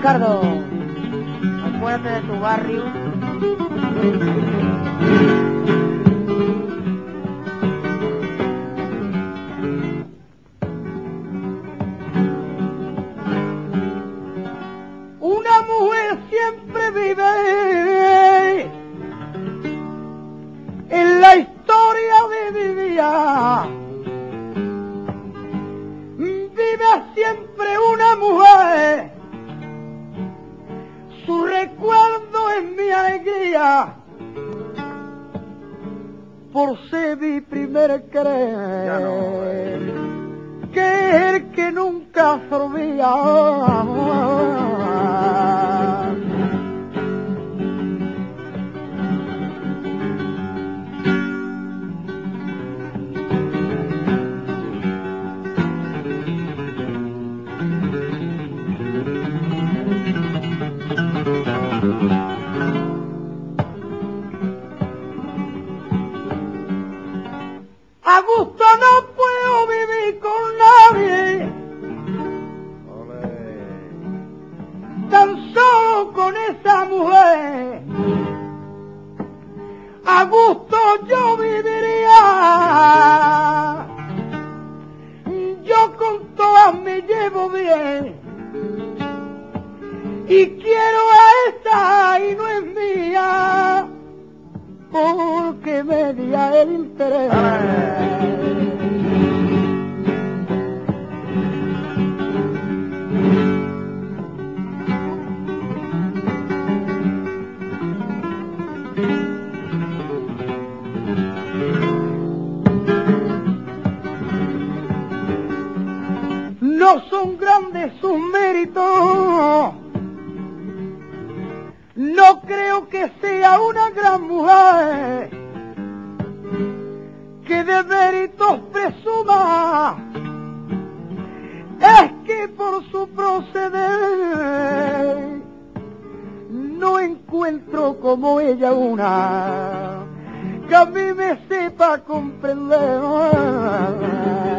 Ricardo, acuérdate de tu barrio. Una mujer siempre vive en la historia de mi vida. Vive siempre una mujer, su recuerdo es mi alegría, por ser mi primer querer, que es el que nunca se olvida. A gusto no puedo vivir con nadie, tan solo con esa mujer. A gusto yo viviría, yo con todas me llevo bien, y quiero a esta y no es mía, porque me dio el interés. No son grandes sus méritos, no creo que sea una gran mujer que de méritos presuma, es que por su proceder no encuentro como ella una que a mí me sepa comprender.